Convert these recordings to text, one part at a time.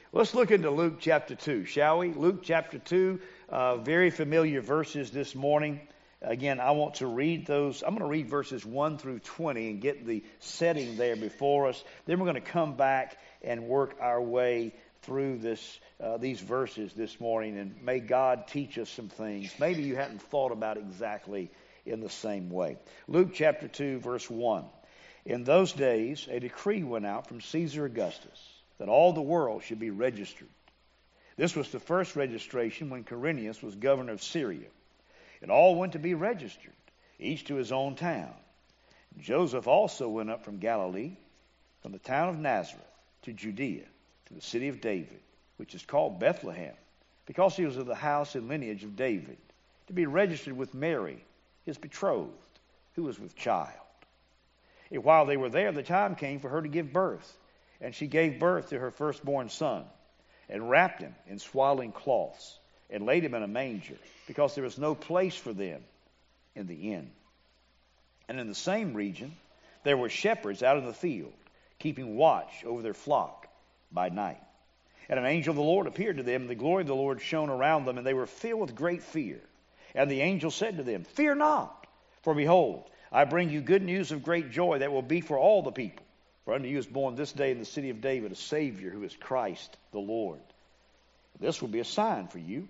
Let's look into Luke chapter 2, shall we? Luke chapter 2, very familiar verses this morning. Again, I want to read those. I'm going to read verses 1 through 20 and get the setting there before us. Then we're going to come back and work our way through these verses this morning. And may God teach us some things. Maybe you hadn't thought about exactly in the same way. Luke chapter 2, verse 1. In those days, a decree went out from Caesar Augustus that all the world should be registered. This was the first registration when Quirinius was governor of Syria. And all went to be registered, each to his own town. Joseph also went up from Galilee, from the town of Nazareth, to Judea, to the city of David, which is called Bethlehem, because he was of the house and lineage of David, to be registered with Mary, his betrothed, who was with child. And while they were there, the time came for her to give birth. And she gave birth to her firstborn son, and wrapped him in swaddling cloths, and laid him in a manger, because there was no place for them in the inn. And in the same region there were shepherds out in the field, keeping watch over their flock by night. And an angel of the Lord appeared to them, and the glory of the Lord shone around them, and they were filled with great fear. And the angel said to them, "Fear not, for behold, I bring you good news of great joy that will be for all the people. For unto you is born this day in the city of David a Savior, who is Christ the Lord. This will be a sign for you.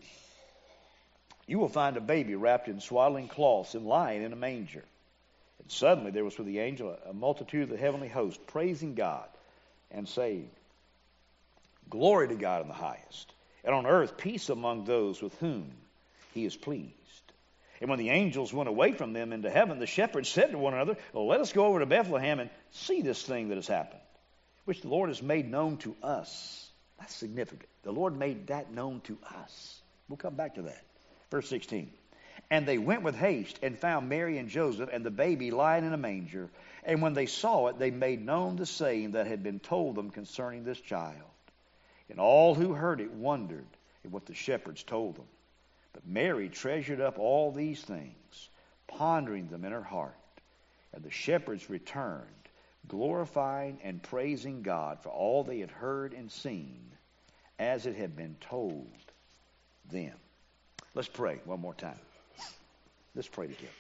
You will find a baby wrapped in swaddling cloths and lying in a manger." And suddenly there was with the angel a multitude of the heavenly host, praising God and saying, "Glory to God in the highest, and on earth peace among those with whom he is pleased." And when the angels went away from them into heaven, the shepherds said to one another, "Well, let us go over to Bethlehem and see this thing that has happened, which the Lord has made known to us." That's significant. The Lord made that known to us. We'll come back to that. Verse 16. And they went with haste and found Mary and Joseph and the baby lying in a manger. And when they saw it, they made known the saying that had been told them concerning this child. And all who heard it wondered at what the shepherds told them. But Mary treasured up all these things, pondering them in her heart. And the shepherds returned, glorifying and praising God for all they had heard and seen, as it had been told them. Let's pray one more time. Let's pray together.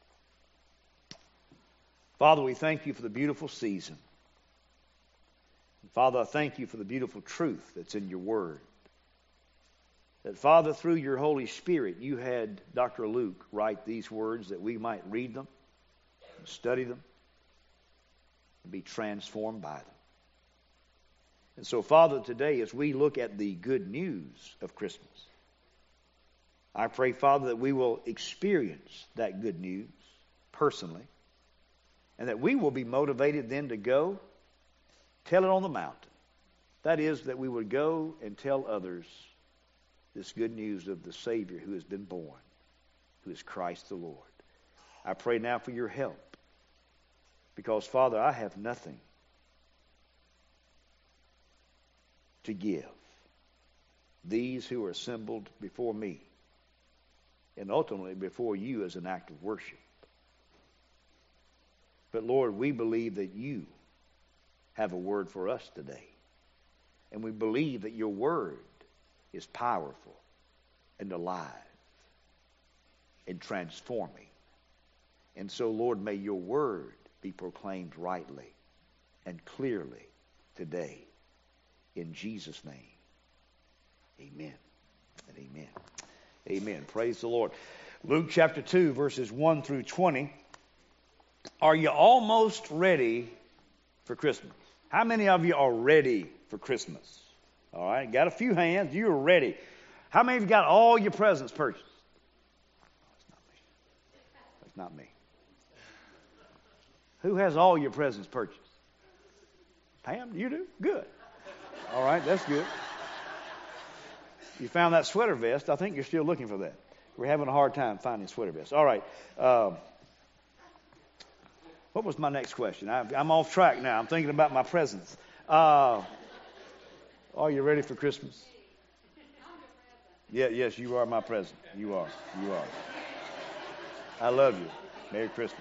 Father, we thank you for the beautiful season. Father, I thank you for the beautiful truth that's in your word. That, Father, through your Holy Spirit, you had Dr. Luke write these words that we might read them, and study them, and be transformed by them. And so, Father, today as we look at the good news of Christmas, I pray, Father, that we will experience that good news personally, and that we will be motivated then to go tell it on the mountain. That is, that we would go and tell others this good news of the Savior who has been born, who is Christ the Lord. I pray now for your help, because, Father, I have nothing to give these who are assembled before me, and ultimately before you as an act of worship. But Lord, we believe that you have a word for us today. And we believe that your word is powerful and alive and transforming. And so, Lord, may your word be proclaimed rightly and clearly today. In Jesus' name, amen and amen. Amen. Praise the Lord. Luke chapter 2, verses 1 through 20. Are you almost ready for Christmas? How many of you are ready for Christmas? All right, got a few hands. You're ready. How many of you got all your presents purchased? That's not me. Who has all your presents purchased? Pam, you do? Good. All right, that's good. You found that sweater vest. I think you're still looking for that. We're having a hard time finding sweater vests. All right. What was my next question? I'm off track now. I'm thinking about my presents. Are you ready for Christmas? Yeah, yes, you are my present. You are. You are. I love you. Merry Christmas.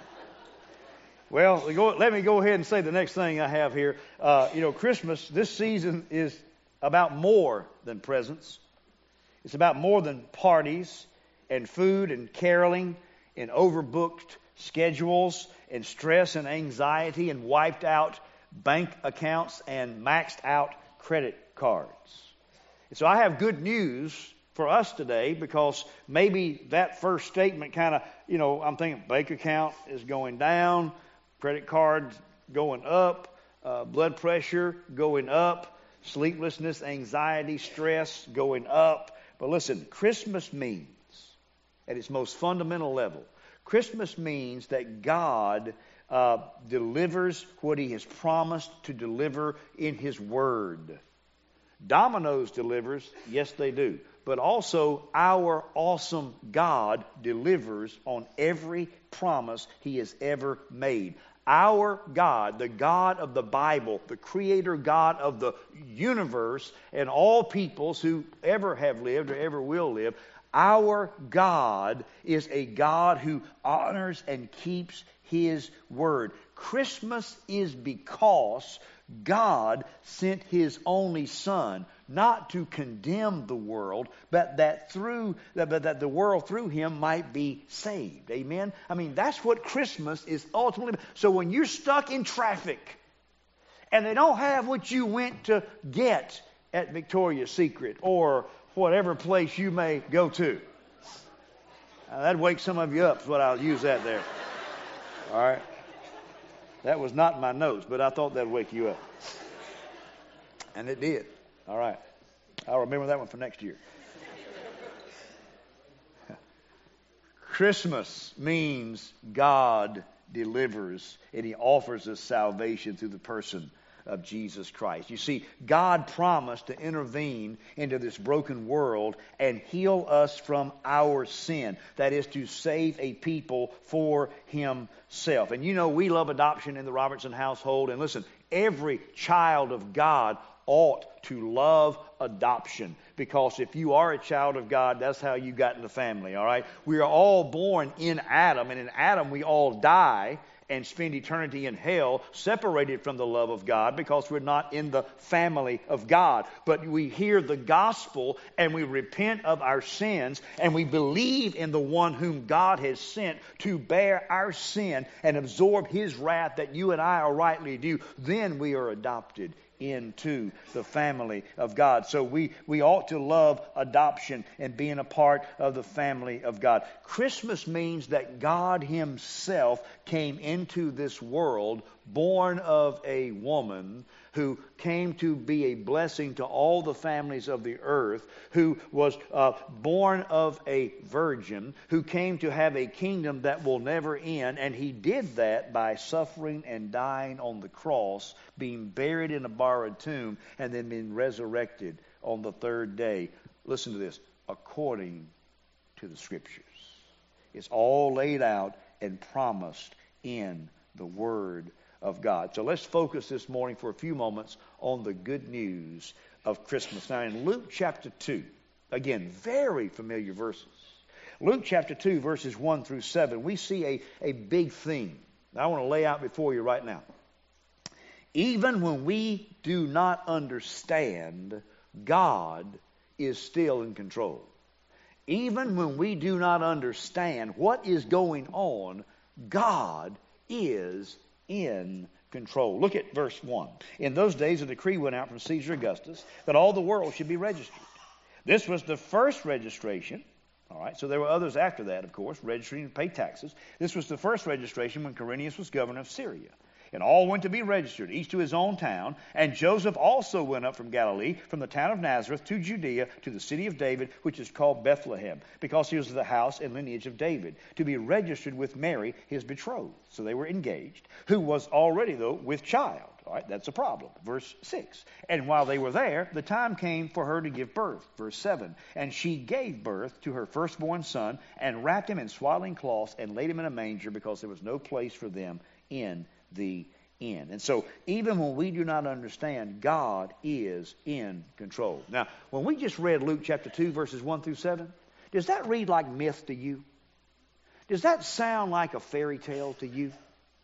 Well, let me go ahead and say the next thing I have here. Christmas, this season is about more than presents. It's about more than parties and food and caroling and overbooked schedules and stress and anxiety and wiped out bank accounts and maxed out credit cards. And so I have good news for us today, because maybe that first statement kind of, I'm thinking bank account is going down, credit cards going up, blood pressure going up, sleeplessness, anxiety, stress going up. But listen, Christmas means, at its most fundamental level, Christmas means that God delivers what He has promised to deliver in His Word. Domino's delivers, yes they do. But also our awesome God delivers on every promise He has ever made. Our God, the God of the Bible, the Creator God of the universe and all peoples who ever have lived or ever will live, our God is a God who honors and keeps His word. Christmas is because God sent His only Son, not to condemn the world, but that the world through Him might be saved. Amen? I mean, that's what Christmas is ultimately. So when you're stuck in traffic and they don't have what you went to get at Victoria's Secret or whatever place you may go to, that'd wake some of you up, is what I'll use that there. All right? That was not in my notes, but I thought that'd wake you up. And it did. All right. I'll remember that one for next year. Christmas means God delivers, and He offers us salvation through the person of Jesus Christ. You see, God promised to intervene into this broken world and heal us from our sin. That is, to save a people for Himself. And we love adoption in the Robertson household. And listen, every child of God ought to love adoption, because if you are a child of God, that's how you got in the family, all right? We are all born in Adam, and in Adam we all die and spend eternity in hell, separated from the love of God, because we're not in the family of God. But we hear the gospel and we repent of our sins and we believe in the one whom God has sent to bear our sin and absorb His wrath that you and I are rightly due. Then we are adopted into the family of God. So we ought to love adoption and being a part of the family of God. Christmas means that God Himself came into this world, born of a woman, who came to be a blessing to all the families of the earth, who was born of a virgin, who came to have a kingdom that will never end, and He did that by suffering and dying on the cross, being buried in a borrowed tomb, and then being resurrected on the third day. Listen to this, according to the Scriptures. It's all laid out and promised in the Word of God. So let's focus this morning for a few moments on the good news of Christmas. Now in Luke chapter 2, again, very familiar verses. Luke chapter 2, verses 1 through 7, we see a big theme that I want to lay out before you right now. Even when we do not understand, God is still in control. Even when we do not understand what is going on, God is in control. Look at verse 1. In those days, a decree went out from Caesar Augustus that all the world should be registered. This was the first registration. All right, so there were others after that, of course, registering to pay taxes. This was the first registration when Quirinius was governor of Syria. And all went to be registered, each to his own town. And Joseph also went up from Galilee, from the town of Nazareth to Judea, to the city of David, which is called Bethlehem, because he was of the house and lineage of David, to be registered with Mary, his betrothed. So they were engaged, who was already, though, with child. All right, that's a problem. Verse 6. And while they were there, the time came for her to give birth. Verse 7. And she gave birth to her firstborn son, and wrapped him in swaddling cloths, and laid him in a manger, because there was no place for them in the inn. And so even when we do not understand, God is in control. Now, when we just read Luke chapter 2, verses 1 through 7, does that read like myth to you? Does that sound like a fairy tale to you?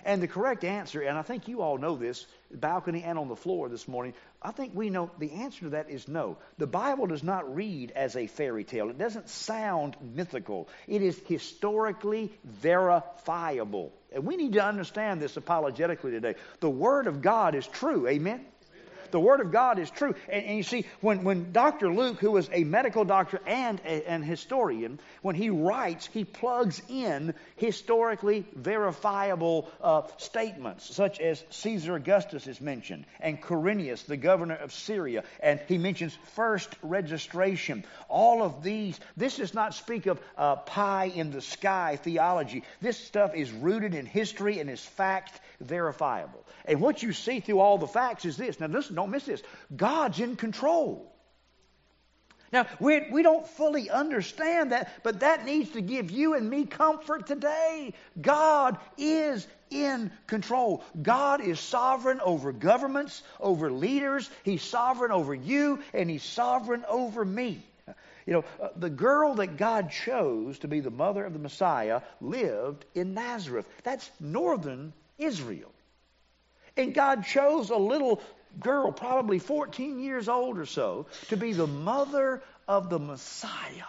And the correct answer, and I think you all know this, balcony and on the floor this morning, I think we know the answer to that is no. The Bible does not read as a fairy tale. It doesn't sound mythical. It is historically verifiable. And we need to understand this apologetically today. The Word of God is true. Amen? The Word of God is true. And you see, when Dr. Luke, who was a medical doctor and an historian, when he writes, he plugs in historically verifiable statements, such as Caesar Augustus is mentioned, and Quirinius, the governor of Syria, and he mentions first registration. All of these, this does not speak of pie in the sky theology. This stuff is rooted in history and is fact verifiable. And what you see through all the facts is this. Now listen, don't miss this. God's in control. Now, we don't fully understand that, but that needs to give you and me comfort today. God is in control. God is sovereign over governments, over leaders. He's sovereign over you, and He's sovereign over me. You know, the girl that God chose to be the mother of the Messiah lived in Nazareth. That's northern Israel. And God chose a little girl, probably 14 years old or so, to be the mother of the Messiah.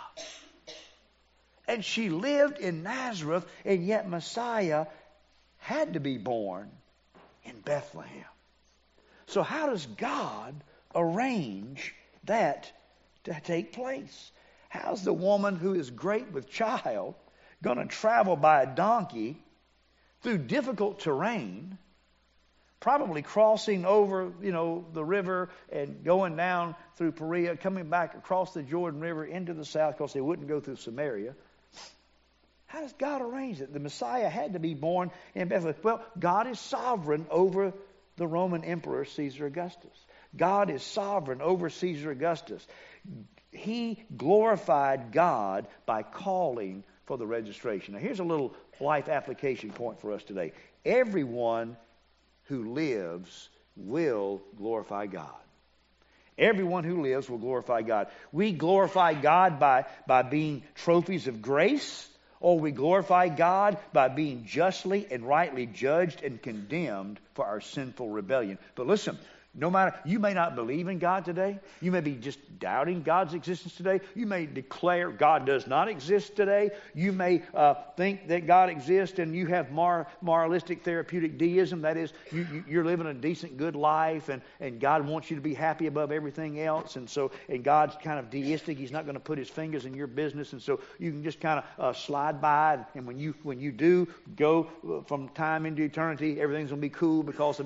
And she lived in Nazareth, and yet Messiah had to be born in Bethlehem. So how does God arrange that to take place? How's the woman who is great with child going to travel by a donkey through difficult terrain, probably crossing over, the river and going down through Perea, coming back across the Jordan River into the south, because they wouldn't go through Samaria? How does God arrange it? The Messiah had to be born in Bethlehem. Well, God is sovereign over the Roman Emperor Caesar Augustus. God is sovereign over Caesar Augustus. He glorified God by calling for the registration. Now, here's a little life application point for us today. Everyone who lives will glorify God. Everyone who lives will glorify God. We glorify God by being trophies of grace, or we glorify God by being justly and rightly judged and condemned for our sinful rebellion. But listen, no matter, you may not believe in God today. You may be just doubting God's existence today. You may declare God does not exist today. You may think that God exists and you have moralistic therapeutic deism. That is, you're living a decent, good life, and God wants you to be happy above everything else. And God's kind of deistic. He's not going to put His fingers in your business. And so you can just kind of slide by. And when you do go from time into eternity, everything's going to be cool because,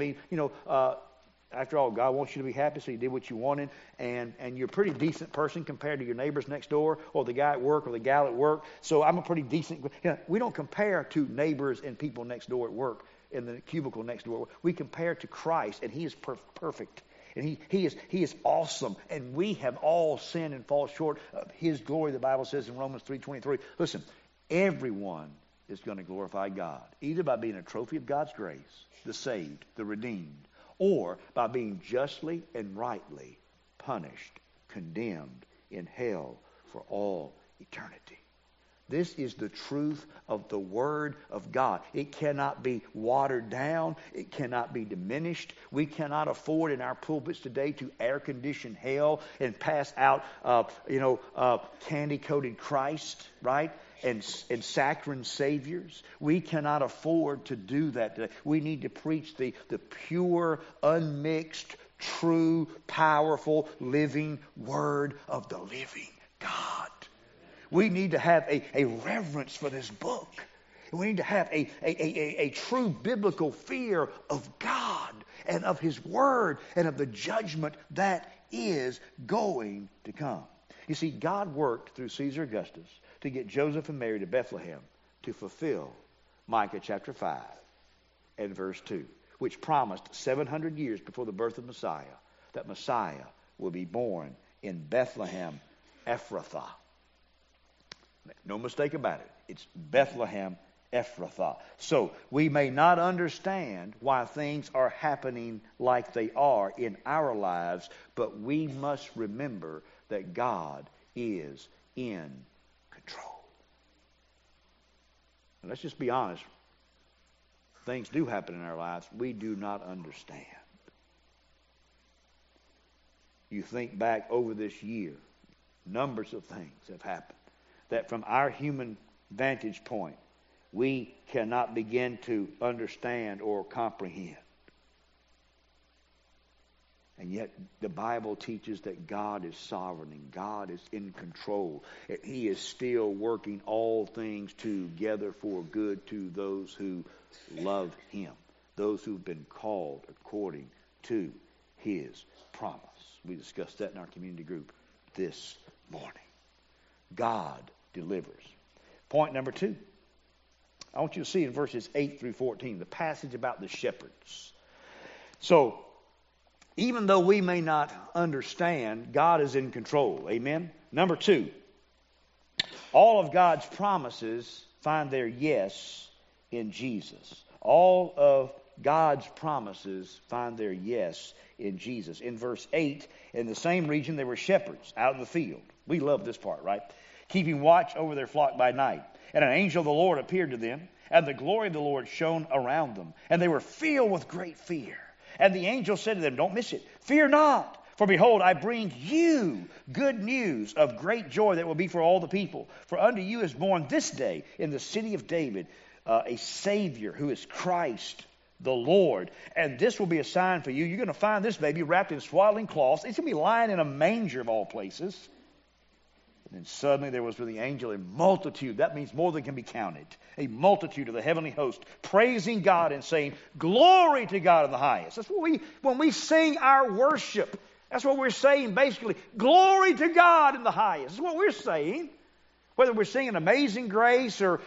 after all, God wants you to be happy, so you did what you wanted, and you're a pretty decent person compared to your neighbors next door, or the guy at work, or the gal at work. So I'm a pretty decent. We don't compare to neighbors and people next door at work in the cubicle next door. We compare to Christ, and He is perfect, and He is awesome, and we have all sinned and fall short of His glory. The Bible says in Romans 3:23. Listen, everyone is going to glorify God, either by being a trophy of God's grace, the saved, the redeemed, or by being justly and rightly punished, condemned in hell for all eternity. This is the truth of the Word of God. It cannot be watered down. It cannot be diminished. We cannot afford in our pulpits today to air condition hell and pass out, candy-coated Christ, right? And saccharine saviors. We cannot afford to do that today. We need to preach the pure, unmixed, true, powerful, living Word of the living God. We need to have a reverence for this book. We need to have a true biblical fear of God and of His Word and of the judgment that is going to come. You see, God worked through Caesar Augustus to get Joseph and Mary to Bethlehem to fulfill Micah chapter 5 and verse 2, which promised 700 years before the birth of Messiah that Messiah will be born in Bethlehem Ephrathah. No mistake about it. It's Bethlehem Ephrathah. So we may not understand why things are happening like they are in our lives, but we must remember that God is in control. And let's just be honest. things do happen in our lives we do not understand. You think back over this year, numbers of things have happened that from our human vantage point, we cannot begin to understand or comprehend. And yet the Bible teaches that God is sovereign and God is in control. He is still working all things together for good to those who love Him, those who've been called according to His promise. We discussed that in our community group this morning. God delivers. Point number 2. I want you to see in verses 8 through 14, the passage about the shepherds. So, even though we may not understand, God is in control. Amen? Number 2, all of God's promises find their yes in Jesus. All of God's promises find their yes in Jesus. In verse 8, in the same region there were shepherds out in the field. We love this part, right? Keeping watch over their flock by night. And an angel of the Lord appeared to them, and the glory of the Lord shone around them. And they were filled with great fear. And the angel said to them, don't miss it, fear not, for behold, I bring you good news of great joy that will be for all the people. For unto you is born this day in the city of David a Savior who is Christ the Lord. And this will be a sign for you. You're going to find this baby wrapped in swaddling cloths. It's going to be lying in a manger of all places. And then suddenly there was with the angel a multitude, that means more than can be counted, a multitude of the heavenly host, praising God and saying, glory to God in the highest. That's what when we sing our worship, that's what we're saying basically. Glory to God in the highest. That's what we're saying. Whether we're singing Amazing Grace or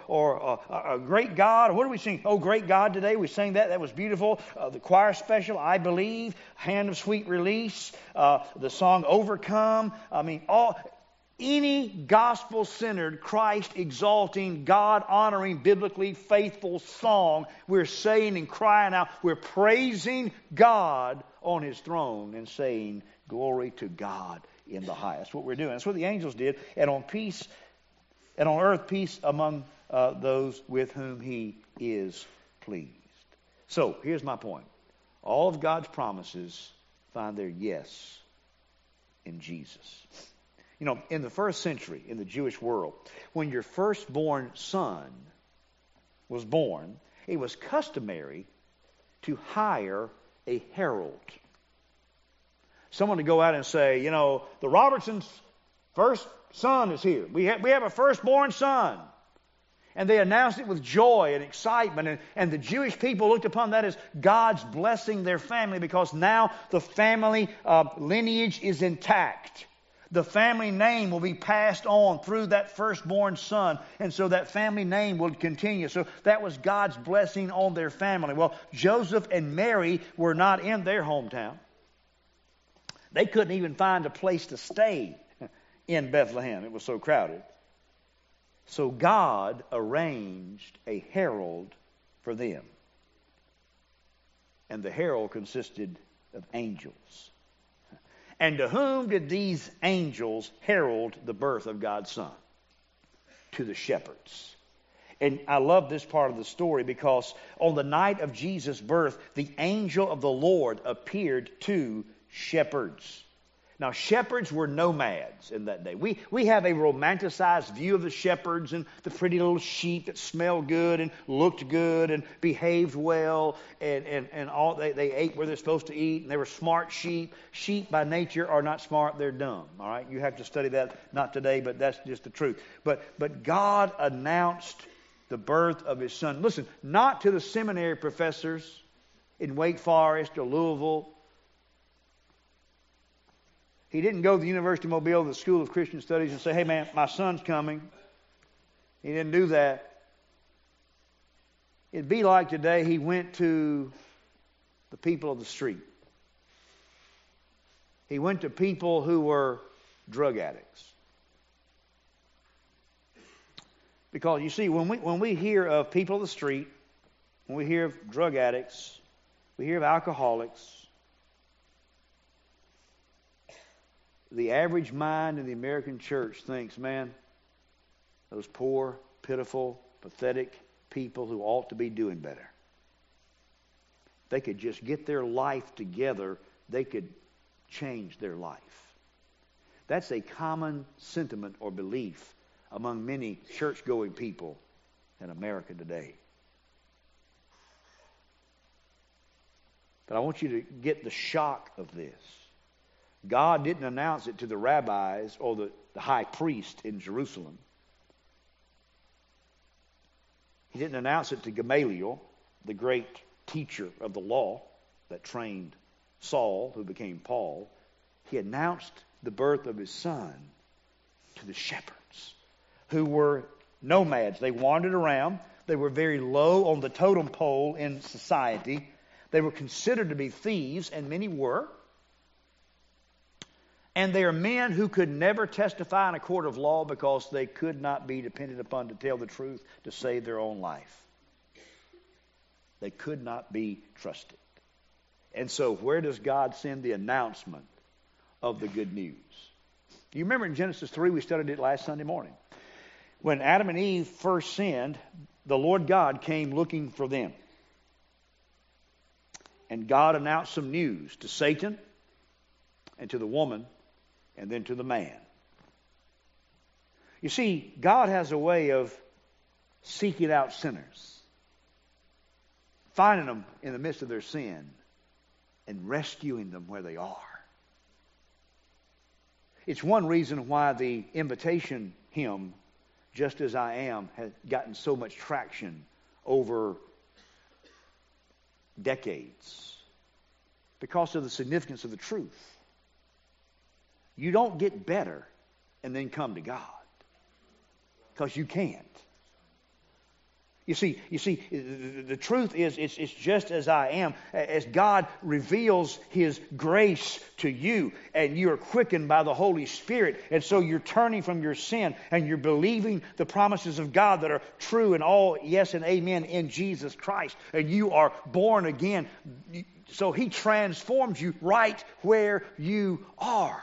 a Great God, or what do we sing? Oh, Great God today. We sang that. That was beautiful. The choir special, I Believe, Hand of Sweet Release, the song Overcome. I mean, any gospel-centered, Christ-exalting, God-honoring, biblically faithful song, we're saying and crying out, we're praising God on His throne and saying, glory to God in the highest. That's what we're doing. That's what the angels did. And on earth, peace among those with whom He is pleased. So, here's my point. All of God's promises find their yes in Jesus. You know, in the first century, in the Jewish world, when your firstborn son was born, it was customary to hire a herald. Someone to go out and say, you know, the Robertsons' first son is here. We have a firstborn son. And they announced it with joy and excitement. And the Jewish people looked upon that as God's blessing their family, because now the family lineage is intact. The family name will be passed on through that firstborn son. And so that family name will continue. So that was God's blessing on their family. Well, Joseph and Mary were not in their hometown. They couldn't even find a place to stay in Bethlehem. It was so crowded. So God arranged a herald for them. And the herald consisted of angels. And to whom did these angels herald the birth of God's Son? To the shepherds. And I love this part of the story because on the night of Jesus' birth, the angel of the Lord appeared to shepherds. Now, shepherds were nomads in that day. We have a romanticized view of the shepherds and the pretty little sheep that smelled good and looked good and behaved well and all. They ate where they're supposed to eat, and they were smart sheep. Sheep by nature are not smart, they're dumb. All right, you have to study that, not today, but that's just the truth. But God announced the birth of His Son. Listen, not to the seminary professors in Wake Forest or Louisville. He didn't go to the University of Mobile, the School of Christian Studies, and say, hey man, my son's coming. He didn't do that. It'd be like today he went to the people of the street. He went to people who were drug addicts. Because you see, when we hear of people of the street, when we hear of drug addicts, we hear of alcoholics, the average mind in the American church thinks, man, those poor, pitiful, pathetic people who ought to be doing better. they could just get their life together, they could change their life. That's a common sentiment or belief among many church-going people in America today. But I want you to get the shock of this. God didn't announce it to the rabbis or the high priest in Jerusalem. He didn't announce it to Gamaliel, the great teacher of the law that trained Saul, who became Paul. He announced the birth of his son to the shepherds, who were nomads. They wandered around. They were very low on the totem pole in society. They were considered to be thieves, and many were. And they are men who could never testify in a court of law because they could not be depended upon to tell the truth to save their own life. They could not be trusted. And so where does God send the announcement of the good news? You remember in Genesis 3, we studied it last Sunday morning. When Adam and Eve first sinned, the Lord God came looking for them. And God announced some news to Satan and to the woman and then to the man. You see, God has a way of seeking out sinners, finding them in the midst of their sin, and rescuing them where they are. It's one reason why the invitation hymn, Just As I Am, has gotten so much traction over decades, because of the significance of the truth. You don't get better and then come to God, because you can't. You see, the truth is, it's just as I am. As God reveals His grace to you, and you are quickened by the Holy Spirit, and so you're turning from your sin, and you're believing the promises of God that are true and all yes and amen in Jesus Christ, and you are born again. So He transforms you right where you are.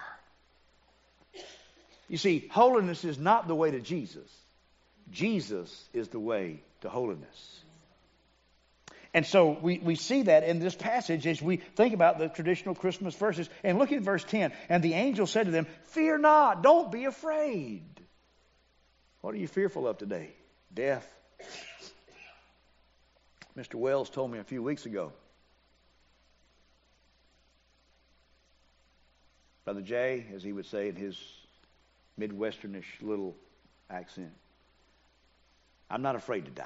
You see, holiness is not the way to Jesus. Jesus is the way to holiness. And so we see that in this passage as we think about the traditional Christmas verses. And look at verse 10. And the angel said to them, "Fear not, don't be afraid." What are you fearful of today? Death. Mr. Wells told me a few weeks ago, Brother Jay, as he would say in his Midwesternish little accent, I'm not afraid to die.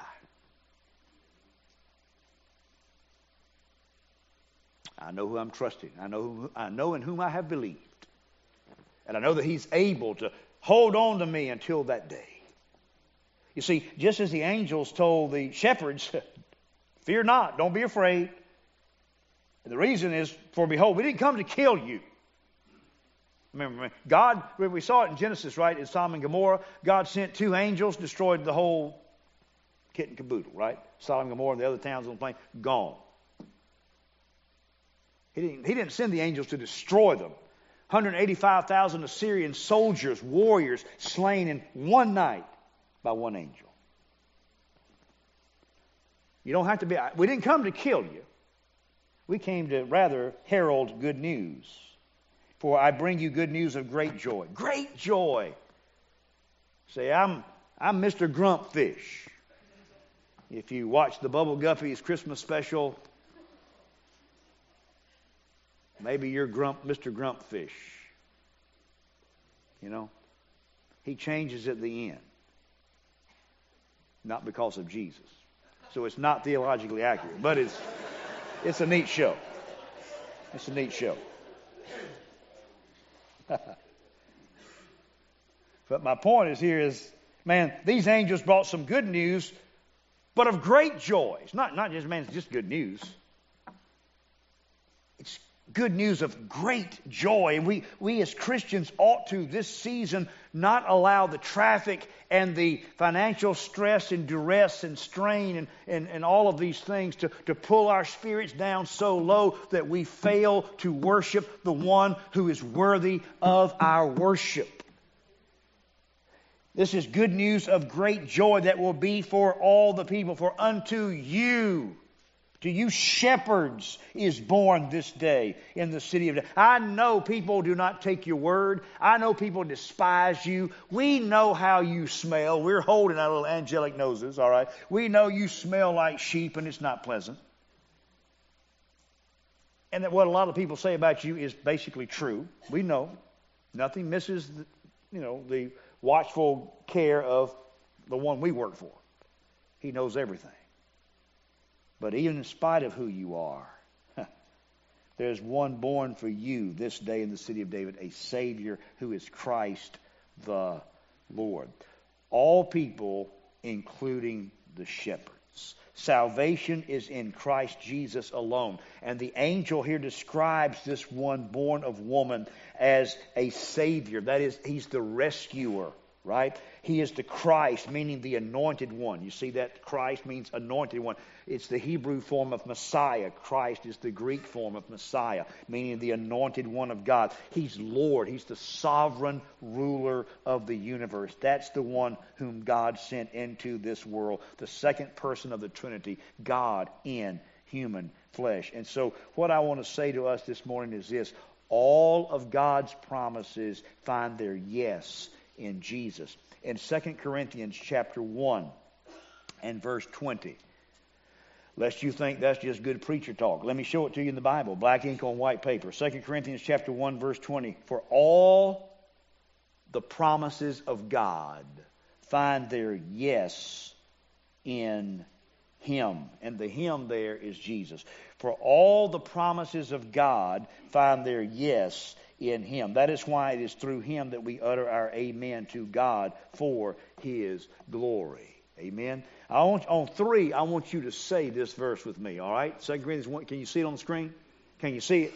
I know who I'm trusting. I know in whom I have believed. And I know that He's able to hold on to me until that day. You see, just as the angels told the shepherds, fear not, don't be afraid. And the reason is, for behold, we didn't come to kill you. Remember, God, we saw it in Genesis, right? In Sodom and Gomorrah, God sent 2 angels, destroyed the whole kit and caboodle, right? Sodom and Gomorrah and the other towns on the plain, gone. He didn't send the angels to destroy them. 185,000 Assyrian soldiers, warriors, slain in one night by one angel. You don't have to be. We didn't come to kill you. We came to rather herald good news. For I bring you good news of great joy. Great joy. Say, I'm Mr. Grumpfish. If you watch the Bubble Guppy's Christmas special, maybe you're Mr. Grumpfish. You know? He changes at the end. Not because of Jesus. So it's not theologically accurate. But it's a neat show. It's a neat show. But my point is, man, these angels brought some good news, but of great joy. It's not just good news. It's good news of great joy. And we as Christians ought to, this season, not allow the traffic and the financial stress and duress and strain and all of these things to pull our spirits down so low that we fail to worship the one who is worthy of our worship. This is good news of great joy that will be for all the people. For unto you To you shepherds is born this day in the city of David. I know people do not take your word. I know people despise you. We know how you smell. We're holding our little angelic noses, all right? We know you smell like sheep and it's not pleasant. And that what a lot of people say about you is basically true. We know. Nothing misses, the watchful care of the one we work for. He knows everything. But even in spite of who you are, there's one born for you this day in the city of David, a Savior who is Christ the Lord. All people, including the shepherds. Salvation is in Christ Jesus alone. And the angel here describes this one born of woman as a Savior. That is, he's the rescuer. Right? He is the Christ, meaning the anointed one. You see that Christ means anointed one. It's the Hebrew form of Messiah. Christ is the Greek form of Messiah, meaning the anointed one of God. He's Lord. He's the sovereign ruler of the universe. That's the one whom God sent into this world, the second person of the Trinity, God in human flesh. And so what I want to say to us this morning is this: all of God's promises find their yes in Jesus. In 2 Corinthians chapter 1 and verse 20. Lest you think that's just good preacher talk. Let me show it to you in the Bible. Black ink on white paper. 2 Corinthians chapter 1 verse 20. For all the promises of God find their yes in Him. And the Him there is Jesus. For all the promises of God find their yes in Him. That is why it is through Him that we utter our amen to God for His glory. Amen. On 3, I want you to say this verse with me. All right? 2 Corinthians 1. Can you see it on the screen? Can you see it?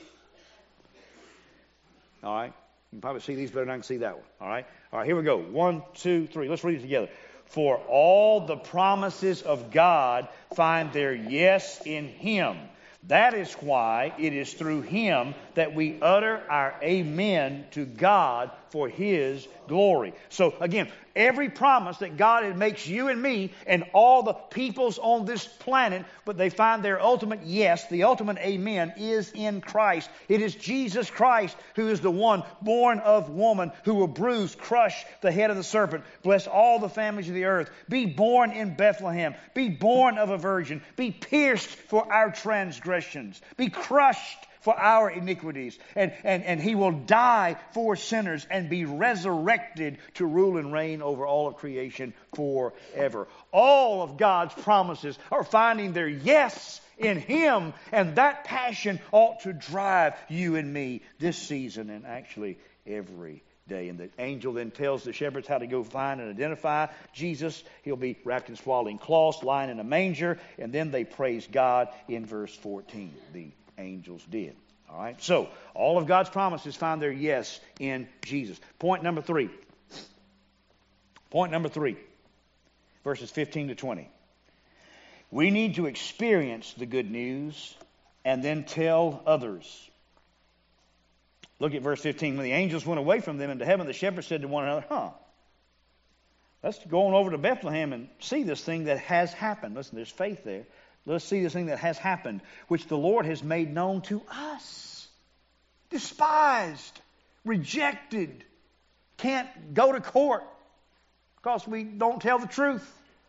All right. You can probably see these better than I can see that one. All right. All right. Here we go. 1, 2, 3. Let's read it together. For all the promises of God find their yes in Him. That is why it is through Him that we utter our amen to God for His glory. So again, every promise that God makes you and me and all the peoples on this planet, but they find their ultimate yes, the ultimate amen is in Christ. It is Jesus Christ who is the one born of woman who will crush the head of the serpent. Bless all the families of the earth. Be born in Bethlehem. Be born of a virgin. Be pierced for our transgressions. Be crushed for our iniquities. And He will die for sinners and be resurrected to rule and reign over all of creation forever. All of God's promises are finding their yes in Him, and that passion ought to drive you and me this season and actually every day. And the angel then tells the shepherds how to go find and identify Jesus. He'll be wrapped in swaddling cloths, lying in a manger, and then they praise God in verse 14. The angels did. All right. So all of God's promises find their yes in Jesus. Point number 3. Point number 3. Verses 15 to 20. We need to experience the good news and then tell others. Look at verse 15. When the angels went away from them into heaven, the shepherds said to one another, let's go on over to Bethlehem and see this thing that has happened. Listen, there's faith there. Let's see this thing that has happened, which the Lord has made known to us. Despised, rejected, can't go to court because we don't tell the truth.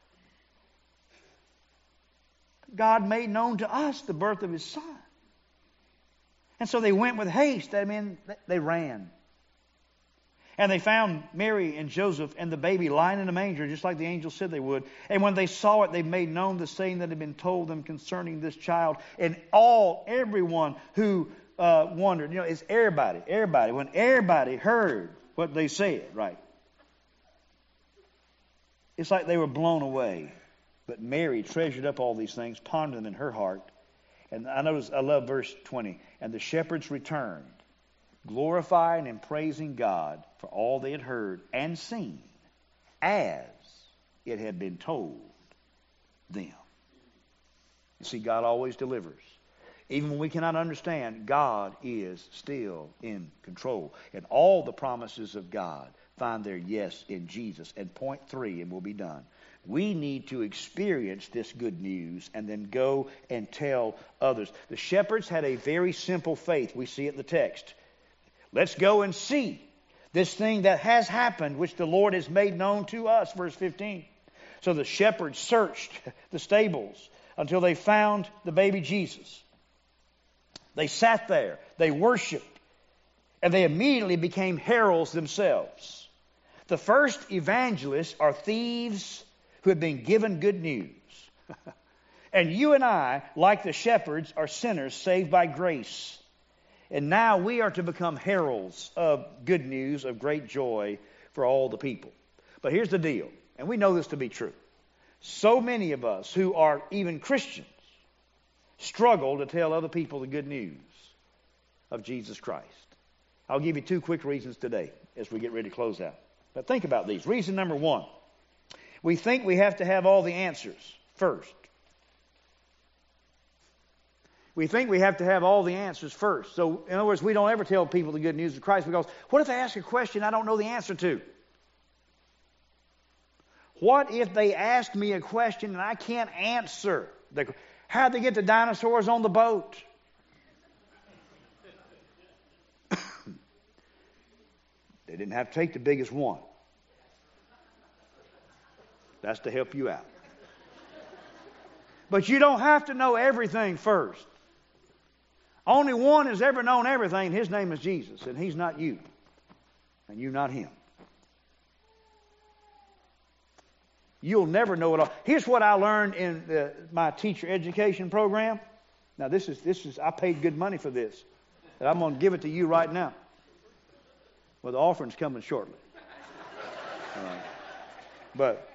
God made known to us the birth of His Son. And so they went with haste. I mean, they ran. And they found Mary and Joseph and the baby lying in a manger, just like the angel said they would. And when they saw it, they made known the saying that had been told them concerning this child. And everyone who wondered, it's everybody. When everybody heard what they said, right? It's like they were blown away. But Mary treasured up all these things, pondered them in her heart. And I love verse 20. And the shepherds returned, glorifying and praising God for all they had heard and seen, as it had been told them. You see, God always delivers. Even when we cannot understand, God is still in control. And all the promises of God find their yes in Jesus. And point 3, and we'll be done. We need to experience this good news and then go and tell others. The shepherds had a very simple faith. We see it in the text. Let's go and see this thing that has happened, which the Lord has made known to us, verse 15. So the shepherds searched the stables until they found the baby Jesus. They sat there, they worshiped, and they immediately became heralds themselves. The first evangelists are thieves who have been given good news. And you and I, like the shepherds, are sinners saved by grace. And now we are to become heralds of good news, of great joy for all the people. But here's the deal, and we know this to be true. So many of us who are even Christians struggle to tell other people the good news of Jesus Christ. I'll give you 2 quick reasons today as we get ready to close out. But think about these. Reason number 1, we think we have to have all the answers first. We think we have to have all the answers first. So, in other words, we don't ever tell people the good news of Christ because what if they ask a question I don't know the answer to? What if they ask me a question and I can't answer? How'd they get the dinosaurs on the boat? They didn't have to take the biggest one. That's to help you out. But you don't have to know everything first. Only one has ever known everything. His name is Jesus, and he's not you, and you not him. You'll never know it all. Here's what I learned in my teacher education program. Now, this is I paid good money for this, and I'm going to give it to you right now. Well, the offering's coming shortly. But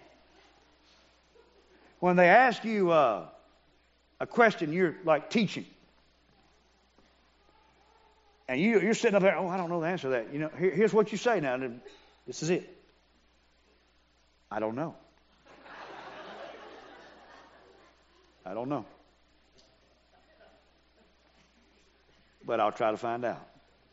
when they ask you a question, you're like teaching. And you're sitting up there, I don't know the answer to that. You know, here's what you say now. This is it. I don't know. I don't know. But I'll try to find out.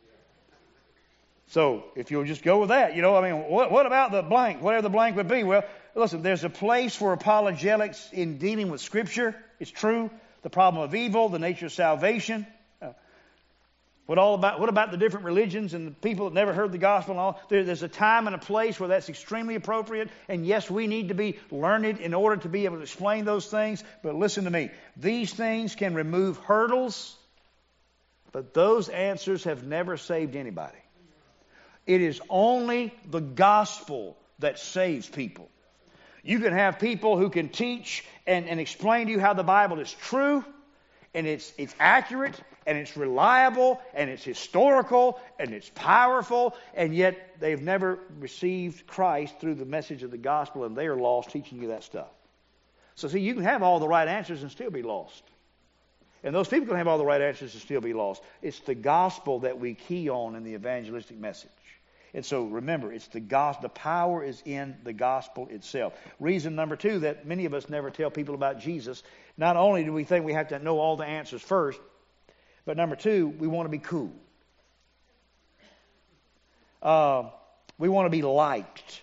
So if you'll just go with that, what about the blank, whatever the blank would be? Well, listen, there's a place for apologetics in dealing with Scripture. It's true. The problem of evil, the nature of salvation. What about the different religions and the people that never heard the gospel and all? There's a time and a place where that's extremely appropriate. And yes, we need to be learned in order to be able to explain those things. But listen to me. These things can remove hurdles, but those answers have never saved anybody. It is only the gospel that saves people. You can have people who can teach and explain to you how the Bible is true, and it's accurate, and it's reliable, and it's historical, and it's powerful, and yet they've never received Christ through the message of the gospel, and they are lost teaching you that stuff. So see, you can have all the right answers and still be lost. And those people can have all the right answers and still be lost. It's the gospel that we key on in the evangelistic message. And so remember, it's the gospel. The power is in the gospel itself. Reason number 2 that many of us never tell people about Jesus. Not only do we think we have to know all the answers first, but number 2, we want to be cool. We want to be liked.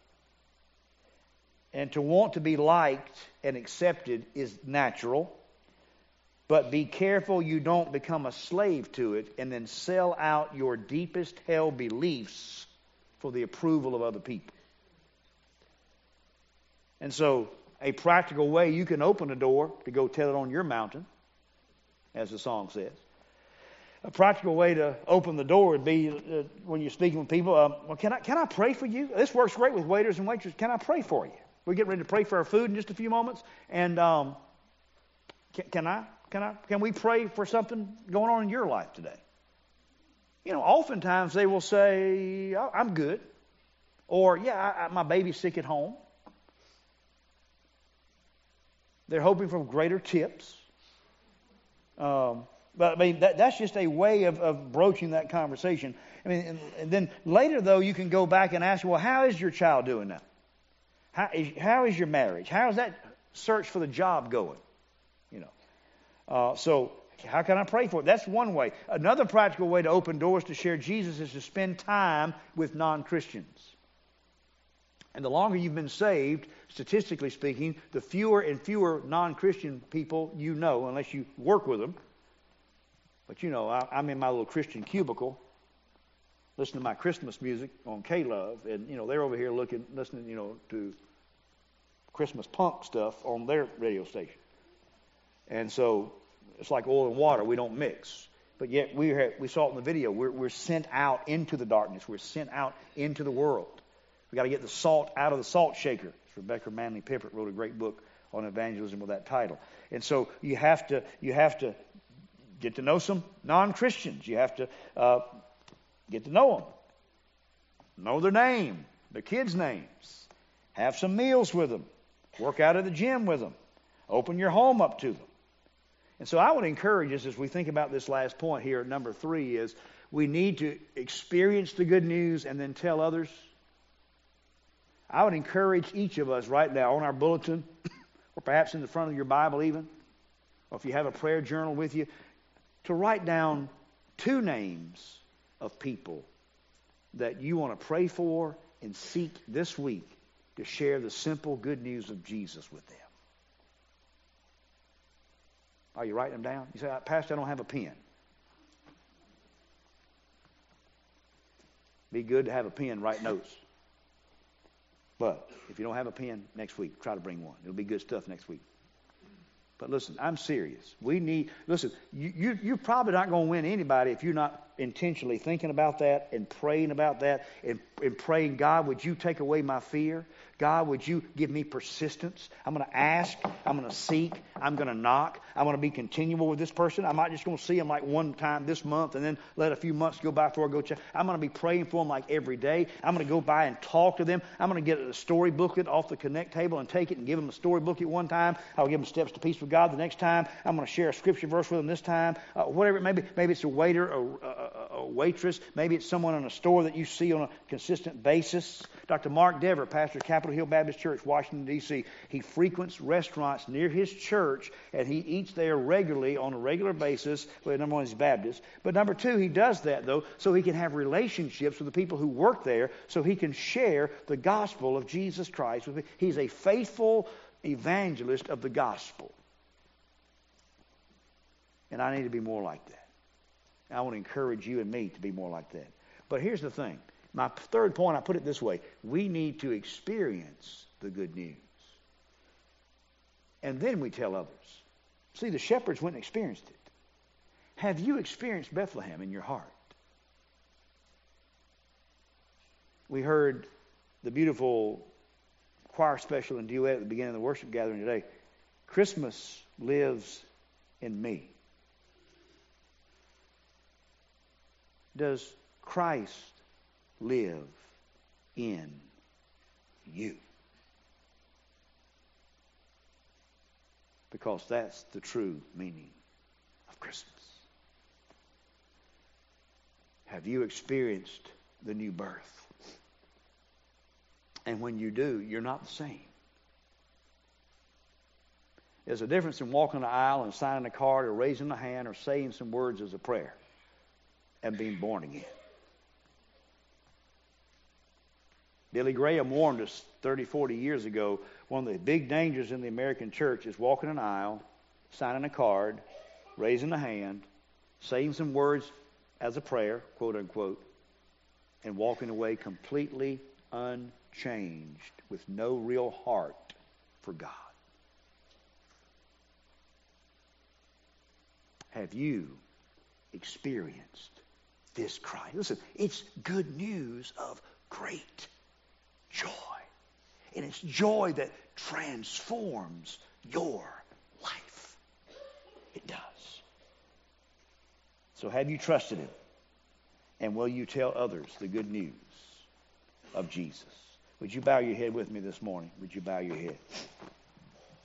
And to want to be liked and accepted is natural. But be careful you don't become a slave to it and then sell out your deepest held beliefs for the approval of other people. And so, a practical way you can open a door to go tell it on your mountain, as the song says. A practical way to open the door would be when you're speaking with people, well, can I pray for you? This works great with waiters and waitresses. Can I pray for you? We're getting ready to pray for our food in just a few moments. And can we pray for something going on in your life today? Oftentimes they will say, I'm good. Or, my baby's sick at home. They're hoping for greater tips. But that's just a way of broaching that conversation. And then later, though, you can go back and ask, well, how is your child doing now? How is your marriage? How is that search for the job going? So How can I pray for it? That's one way. Another practical way to open doors to share Jesus is to spend time with non-Christians. And the longer you've been saved, statistically speaking, the fewer and fewer non-Christian people you know, unless you work with them. But you know, I'm in my little Christian cubicle, listening to my Christmas music on K-Love, and you know they're over here listening, you know, to Christmas punk stuff on their radio station. And so it's like oil and water; we don't mix. But yet we saw it in the video. We're sent out into the darkness. We're sent out into the world. We got to get the salt out of the salt shaker. Rebecca Manley Pippert wrote a great book on evangelism with that title. And so you have to get to know some non-Christians. You have to get to know them. Know their name, their kids' names. Have some meals with them. Work out at the gym with them. Open your home up to them. And so I would encourage us as we think about this last point here, number 3, is we need to experience the good news and then tell others. I would encourage each of us right now on our bulletin, or perhaps in the front of your Bible even, or if you have a prayer journal with you, to write down 2 names of people that you want to pray for and seek this week to share the simple good news of Jesus with them. Are you writing them down? You say, Pastor, I don't have a pen. Be good to have a pen, write notes. But if you don't have a pen next week, try to bring one. It'll be good stuff next week. But listen, I'm serious. You're probably not going to win anybody if you're not intentionally thinking about that and praying about that and praying, God, would you take away my fear? God, would you give me persistence? I'm going to ask. I'm going to seek. I'm going to knock. I'm going to be continual with this person. I'm not just going to see them like one time this month and then let a few months go by before I go check. I'm going to be praying for them like every day. I'm going to go by and talk to them. I'm going to get a story booklet off the Connect table and take it and give them a story booklet one time. I'll give them Steps to Peace with God the next time. I'm going to share a scripture verse with them this time. Whatever it may be. Maybe it's a waiter, a waitress. Maybe it's someone in a store that you see on a consistent basis. Dr. Mark Dever, pastor of Capitol Hill Baptist Church, Washington, D.C., he frequents restaurants near his church, and he eats there regularly on a regular basis. Well, number 1, he's Baptist. But number 2, he does that, though, so he can have relationships with the people who work there, so he can share the gospel of Jesus Christ with me. He's a faithful evangelist of the gospel. And I need to be more like that. I want to encourage you and me to be more like that. But here's the thing. My 3rd point, I put it this way. We need to experience the good news. And then we tell others. See, the shepherds went and experienced it. Have you experienced Bethlehem in your heart? We heard the beautiful choir special and duet at the beginning of the worship gathering today. Christmas lives in me. Does Christ live in you? Because that's the true meaning of Christmas. Have you experienced the new birth? And when you do, you're not the same. There's a difference in walking the aisle and signing a card or raising a hand or saying some words as a prayer and being born again. Billy Graham warned us 30, 40 years ago, one of the big dangers in the American church is walking an aisle, signing a card, raising a hand, saying some words as a prayer, quote unquote, and walking away completely unchanged with no real heart for God. Have you experienced this Christ? Listen, it's good news of great joy. And it's joy that transforms your life. It does. So have you trusted Him? And will you tell others the good news of Jesus? Would you bow your head with me this morning? Would you bow your head?